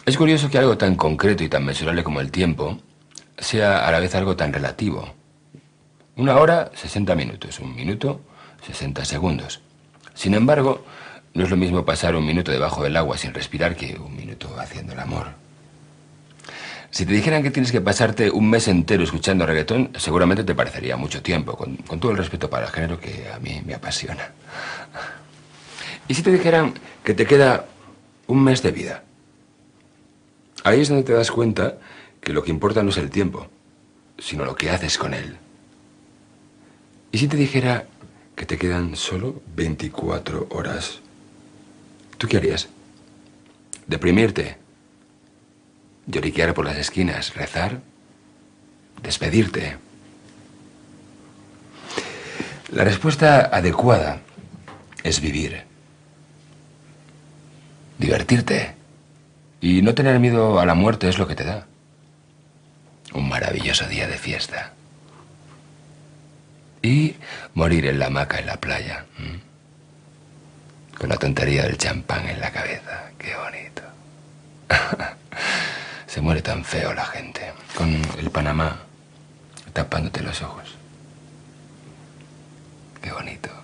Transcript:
Es curioso que algo tan concreto y tan mesurable como el tiempo sea a la vez algo tan relativo. Una hora, 60 minutos. Un minuto, 60 segundos. Sin embargo, no es lo mismo pasar un minuto debajo del agua sin respirar que un minuto haciendo el amor. Si te dijeran que tienes que pasarte un mes entero escuchando reggaetón, seguramente te parecería mucho tiempo, con todo el respeto para el género que a mí me apasiona. ¿Y si te dijeran que te queda un mes de vida? Ahí es donde te das cuenta que lo que importa no es el tiempo, sino lo que haces con él. ¿Y si te dijera que te quedan solo 24 horas? ¿Tú qué harías? ¿Deprimirte? ¿Lloriquear por las esquinas? ¿Rezar? ¿Despedirte? La respuesta adecuada es vivir. Divertirte. Y no tener miedo a la muerte es lo que te da un maravilloso día de fiesta. Y morir en la hamaca en la playa. Con la tontería del champán en la cabeza. Qué bonito. Se muere tan feo la gente. Con el Panamá tapándote los ojos. Qué bonito.